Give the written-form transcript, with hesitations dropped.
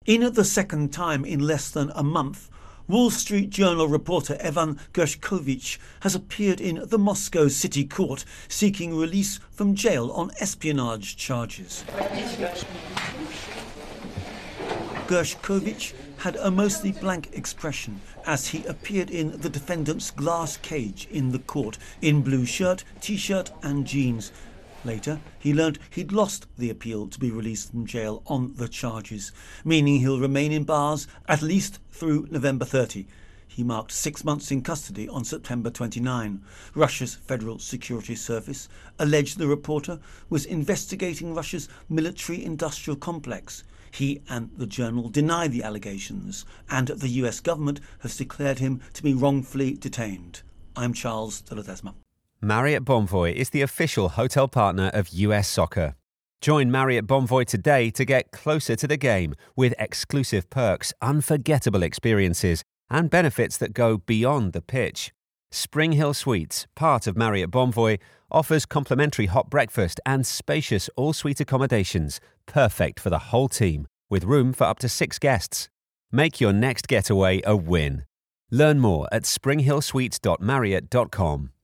In the second time in less than a month, Wall Street Journal reporter Evan Gershkovich has appeared in the Moscow City Court seeking release from jail on espionage charges. Gershkovich had a mostly blank expression as he appeared in the defendant's glass cage in the court in blue shirt, t-shirt and jeans. Later, he learned he'd lost the appeal to be released from jail on the charges, meaning he'll remain in bars at least through November 30. He marked 6 months in custody on September 29. Russia's Federal Security Service alleged the reporter was investigating Russia's military-industrial complex. He and the Journal deny the allegations, and the US government has declared him to be wrongfully detained. I'm Charles de Ledesma. Marriott Bonvoy is the official hotel partner of US Soccer. Join Marriott Bonvoy today to get closer to the game with exclusive perks, unforgettable experiences, and benefits that go beyond the pitch. Spring Hill Suites, part of Marriott Bonvoy, offers complimentary hot breakfast and spacious all-suite accommodations, perfect for the whole team, with room for up to 6 guests. Make your next getaway a win. Learn more at springhillsuites.marriott.com.